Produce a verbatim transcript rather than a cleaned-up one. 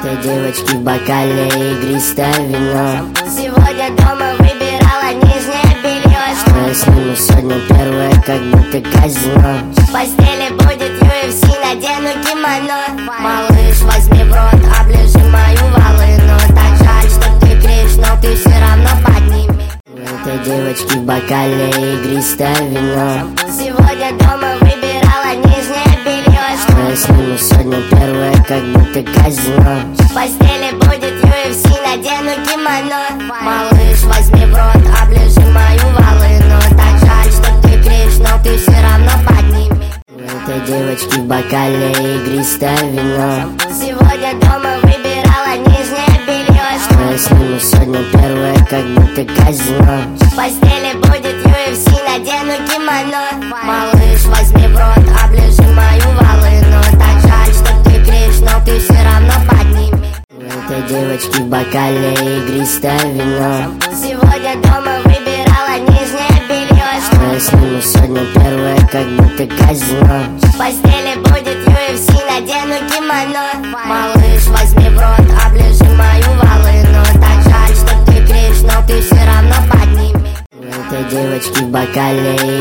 Этой девочки в бокале игристое вино. Сегодня дома выбирала нижнее белье. Что я сниму сегодня первое, как будто казино. В постели будет ю эф си, надену кимоно. Малыш, возьми в рот, оближи мою волыну. Так жаль, что ты кричишь, но ты все равно подними. Этой девочки в бокале игристое вино. Сегодня дома выбирала нижнее белье. Что я сниму сегодня первое, как будто казино. В постели будет ю эф си, надену кимоно. Малыш, возьми в рот, оближи мою волыну. Так жаль, что ты кричишь, но ты все равно подними. Этой девочки в бокале игристое вино. Сегодня дома выбирала нижнее белье. Что я сниму сегодня первое, как будто казино. В постели будет ю эф си, надену кимоно. Малыш, возьми в рот, оближи мою волыну. Так жаль, что ты кричишь, но ты все равно подними. Этой девочки в бокале игристое вино. Сегодня дома выбирала нижнее белье. Что я сниму сегодня первое, как будто казино. В постели будет ю эф си, надену кимоно. Малыш, возьми в рот, оближи мою волыну. Так жаль, что ты кричишь, но ты все равно подними. Этой девочки в бокале